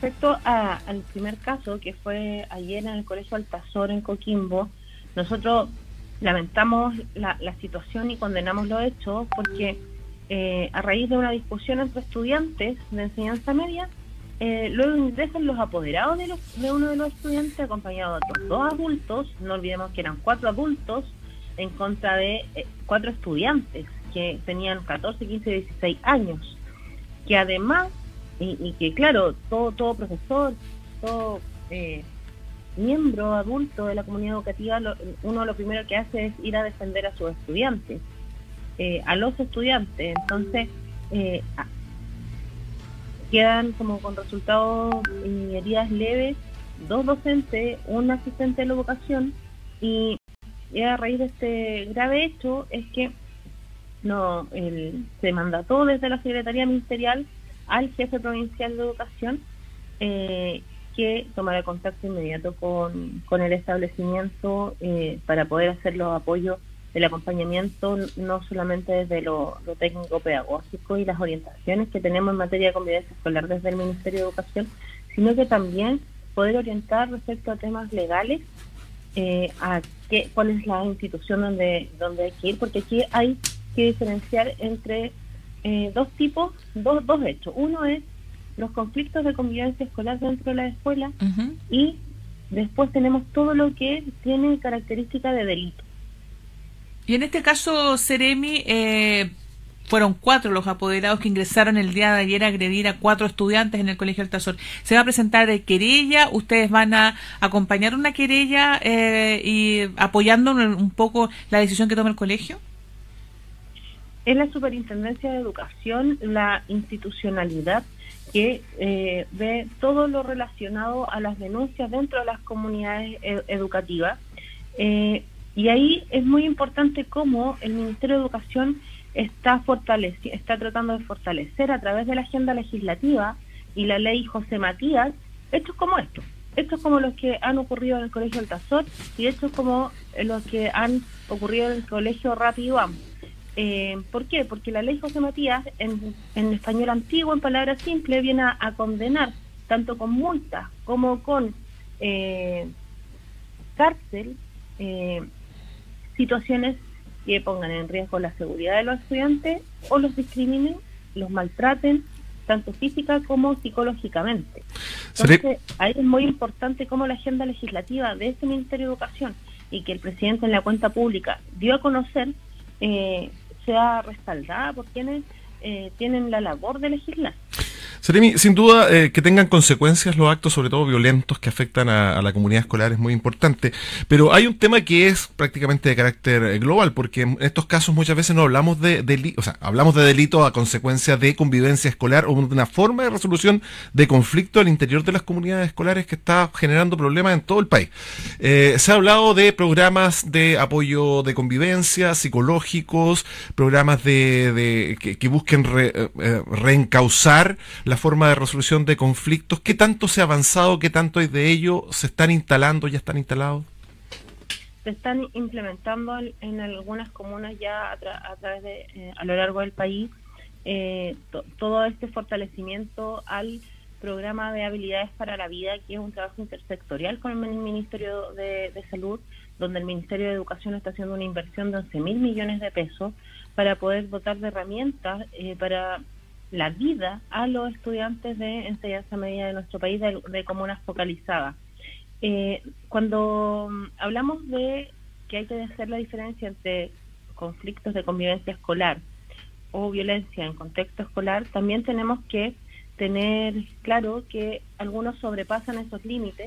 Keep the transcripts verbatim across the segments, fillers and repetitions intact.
respecto a, al primer caso, que fue ayer en el Colegio Altazor en Coquimbo, nosotros lamentamos la, la situación y condenamos los hechos porque eh, a raíz de una discusión entre estudiantes de enseñanza media, eh, luego ingresan los apoderados de, los, de uno de los estudiantes acompañados de otros dos adultos, no olvidemos que eran cuatro adultos en contra de eh, cuatro estudiantes que tenían catorce, quince, dieciséis años, que además, y, y que claro, todo, todo profesor, todo eh, miembro adulto de la comunidad educativa, lo, uno lo primero que hace es ir a defender a sus estudiantes, eh, a los estudiantes. Entonces eh, quedan como con resultados y heridas leves dos docentes, un asistente de la educación, y, y a raíz de este grave hecho es que no el, se mandató desde la Secretaría Ministerial al jefe provincial de educación eh, que tomara contacto inmediato con, con el establecimiento eh, para poder hacer los apoyos, el acompañamiento, no solamente desde lo, lo técnico-pedagógico y las orientaciones que tenemos en materia de convivencia escolar desde el Ministerio de Educación, sino que también poder orientar respecto a temas legales, eh, a qué, cuál es la institución donde, donde hay que ir, porque aquí hay que diferenciar entre eh, dos tipos, dos, dos hechos. Uno es los conflictos de convivencia escolar dentro de la escuela, uh-huh. y después tenemos todo lo que tiene característica de delito. Y en este caso, Seremi, eh, fueron cuatro los apoderados que ingresaron el día de ayer a agredir a cuatro estudiantes en el Colegio Altazor. ¿Se va a presentar querella? ¿Ustedes van a acompañar una querella eh, y apoyando un poco la decisión que toma el colegio? Es la Superintendencia de Educación, la institucionalidad que eh, ve todo lo relacionado a las denuncias dentro de las comunidades ed- educativas. Eh, y ahí es muy importante cómo el Ministerio de Educación está fortaleci- está tratando de fortalecer a través de la agenda legislativa y la ley José Matías, hechos como estos, hechos como los que han ocurrido en el Colegio Altazor y hechos como los que han ocurrido en el Colegio Rápido A M. Eh, ¿Por qué? Porque la ley José Matías, en, en español antiguo, en palabras simples, viene a, a condenar, tanto con multas como con eh, cárcel, eh, situaciones que pongan en riesgo la seguridad de los estudiantes o los discriminen, los maltraten, tanto física como psicológicamente. Entonces, ahí es muy importante cómo la agenda legislativa de este Ministerio de Educación y que el presidente en la cuenta pública dio a conocer, eh, sea respaldada por quienes eh, tienen la labor de legislar. Seremi, sin duda eh, que tengan consecuencias los actos, sobre todo violentos, que afectan a, a la comunidad escolar es muy importante, pero hay un tema que es prácticamente de carácter global, porque en estos casos muchas veces no hablamos de delitos, o sea, hablamos de delitos a consecuencia de convivencia escolar o de una forma de resolución de conflicto al interior de las comunidades escolares que está generando problemas en todo el país. Eh, se ha hablado de programas de apoyo de convivencia, psicológicos, programas de, de que, que busquen re, eh, reencauzar la forma de resolución de conflictos. ¿Qué tanto se ha avanzado? ¿Qué tanto hay de ello? ¿Se están instalando? ¿Ya están instalados? Se están implementando en, en algunas comunas ya a, tra- a través de eh, a lo largo del país eh, to- todo este fortalecimiento al programa de habilidades para la vida, que es un trabajo intersectorial con el Ministerio de, de Salud, donde el Ministerio de Educación está haciendo una inversión de once mil millones de pesos para poder dotar de herramientas eh, para la vida a los estudiantes de enseñanza media de nuestro país, de, de comunas focalizadas. Eh, cuando hablamos de que hay que hacer la diferencia entre conflictos de convivencia escolar o violencia en contexto escolar, también tenemos que tener claro que algunos sobrepasan esos límites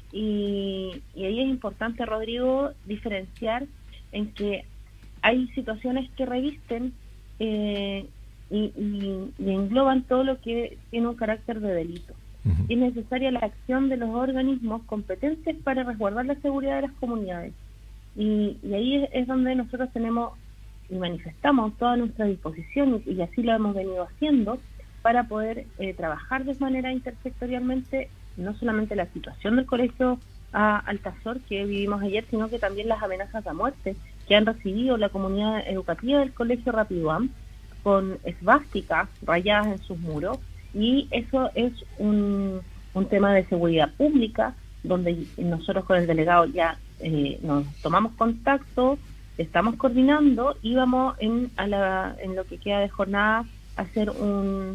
y, y ahí es importante, Rodrigo, diferenciar en que hay situaciones que revisten eh, Y, y, y engloban todo lo que tiene un carácter de delito. Uh-huh. Es necesaria la acción de los organismos competentes para resguardar la seguridad de las comunidades. Y, y ahí es, es donde nosotros tenemos y manifestamos toda nuestra disposición, y, y así lo hemos venido haciendo, para poder eh, trabajar de manera intersectorialmente, no solamente la situación del Colegio a Altazor que vivimos ayer, sino que también las amenazas a muerte que han recibido la comunidad educativa del Colegio Rápido A M, con esvásticas rayadas en sus muros, y eso es un, un tema de seguridad pública, donde nosotros con el delegado ya eh, nos tomamos contacto, estamos coordinando y vamos en, a la, en lo que queda de jornada a hacer un,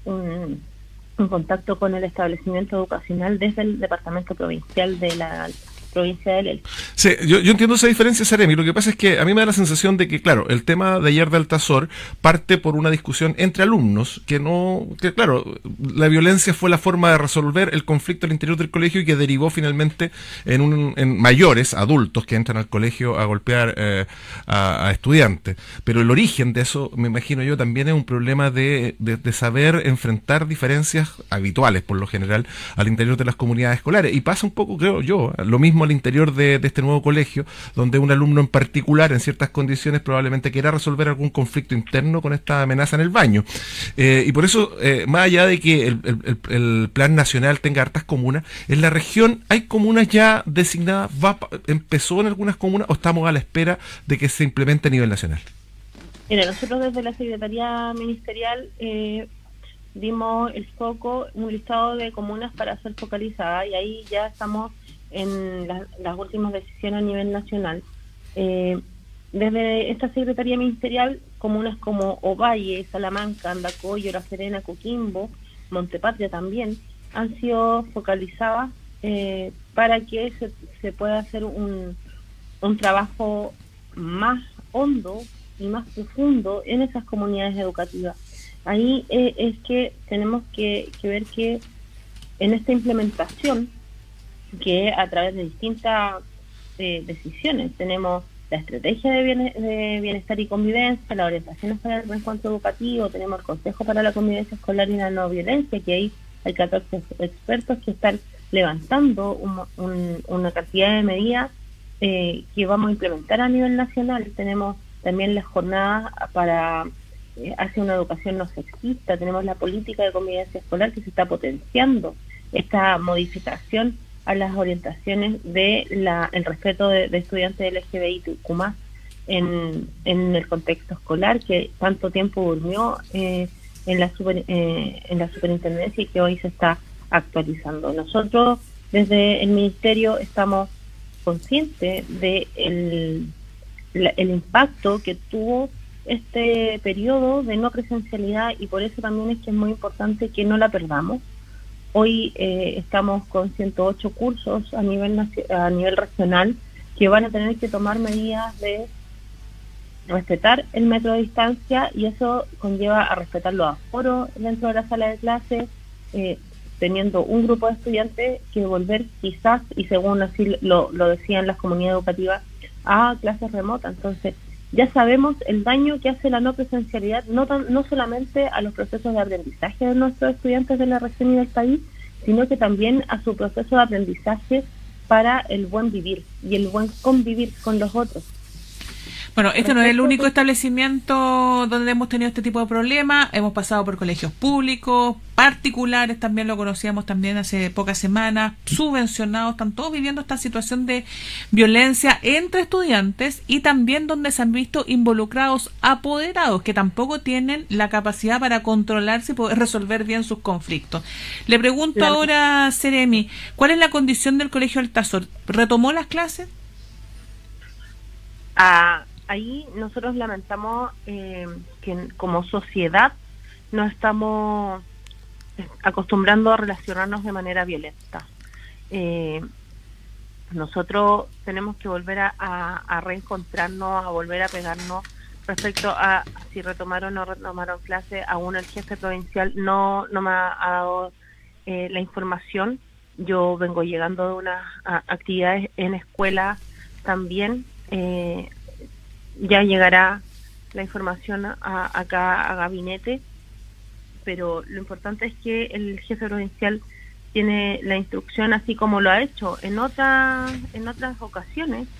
un, un contacto con el establecimiento educacional desde el Departamento Provincial de la provincia del Elqui. Sí, yo, yo entiendo esa diferencia, Seremi. Lo que pasa es que a mí me da la sensación de que, claro, el tema de ayer de Altazor parte por una discusión entre alumnos, que no, que claro, la violencia fue la forma de resolver el conflicto al interior del colegio y que derivó finalmente en, un, en mayores, adultos, que entran al colegio a golpear eh, a, a estudiantes. Pero el origen de eso, me imagino yo, también es un problema de, de, de saber enfrentar diferencias habituales, por lo general, al interior de las comunidades escolares. Y pasa un poco, creo yo, lo mismo al interior de, de este nuevo colegio, donde un alumno en particular, en ciertas condiciones, probablemente quiera resolver algún conflicto interno con esta amenaza en el baño. Eh, y por eso, eh, más allá de que el, el, el plan nacional tenga hartas comunas, en la región hay comunas ya designadas, va, empezó en algunas comunas o estamos a la espera de que se implemente a nivel nacional. Mira, nosotros desde la Secretaría Ministerial eh, dimos el foco, un listado de comunas para ser focalizadas, y ahí ya estamos en la, las últimas decisiones a nivel nacional. Eh, desde esta Secretaría Ministerial, comunas como Ovalle, Salamanca, Andacollo, La Serena, Coquimbo, Montepatria también, han sido focalizadas eh, para que se, se pueda hacer un, un trabajo más hondo y más profundo en esas comunidades educativas. Ahí eh, es que tenemos que, que ver que en esta implementación, que a través de distintas eh, decisiones, tenemos la estrategia de, bien, de bienestar y convivencia, las orientaciones para el reencuentro educativo, tenemos el Consejo para la Convivencia Escolar y la No Violencia, que ahí hay catorce expertos que están levantando un, un, una cantidad de medidas eh, que vamos a implementar a nivel nacional. Tenemos también las jornadas para eh, hacia una educación no sexista, tenemos la política de convivencia escolar que se está potenciando, esta modificación a las orientaciones de la el respeto de, de estudiantes L G B T Q más en, en el contexto escolar, que tanto tiempo durmió eh, en la super, eh, en la superintendencia y que hoy se está actualizando. Nosotros desde el ministerio estamos conscientes de el, la, el impacto que tuvo este periodo de no presencialidad, y por eso también es que es muy importante que no la perdamos. Hoy eh, estamos con ciento ocho cursos a nivel a nivel regional que van a tener que tomar medidas de respetar el metro de distancia, y eso conlleva a respetar los aforos dentro de la sala de clase, eh, teniendo un grupo de estudiantes que volver quizás, y según así lo, lo decían las comunidades educativas, a clases remotas. Entonces ya sabemos el daño que hace la no presencialidad, no, tan, no solamente a los procesos de aprendizaje de nuestros estudiantes de la región y del país, sino que también a su proceso de aprendizaje para el buen vivir y el buen convivir con los otros. Bueno, este no es el único establecimiento donde hemos tenido este tipo de problemas. Hemos pasado por colegios públicos, particulares, también lo conocíamos también hace pocas semanas, subvencionados. Están todos viviendo esta situación de violencia entre estudiantes, y también donde se han visto involucrados apoderados que tampoco tienen la capacidad para controlarse y poder resolver bien sus conflictos. Le pregunto claro. ahora, Seremi, ¿cuál es la condición del Colegio Altazor? ¿Retomó las clases? Ah, ahí nosotros lamentamos eh, que como sociedad no estamos acostumbrando a relacionarnos de manera violenta. Eh, nosotros tenemos que volver a, a, a reencontrarnos, a volver a pegarnos respecto a si retomaron o no retomaron clases. Aún el jefe provincial no, no me ha dado eh, la información. Yo vengo llegando de unas a, actividades en escuela también. Eh, ya llegará la información a, acá a gabinete, pero lo importante es que el jefe provincial tiene la instrucción, así como lo ha hecho en otras en otras ocasiones,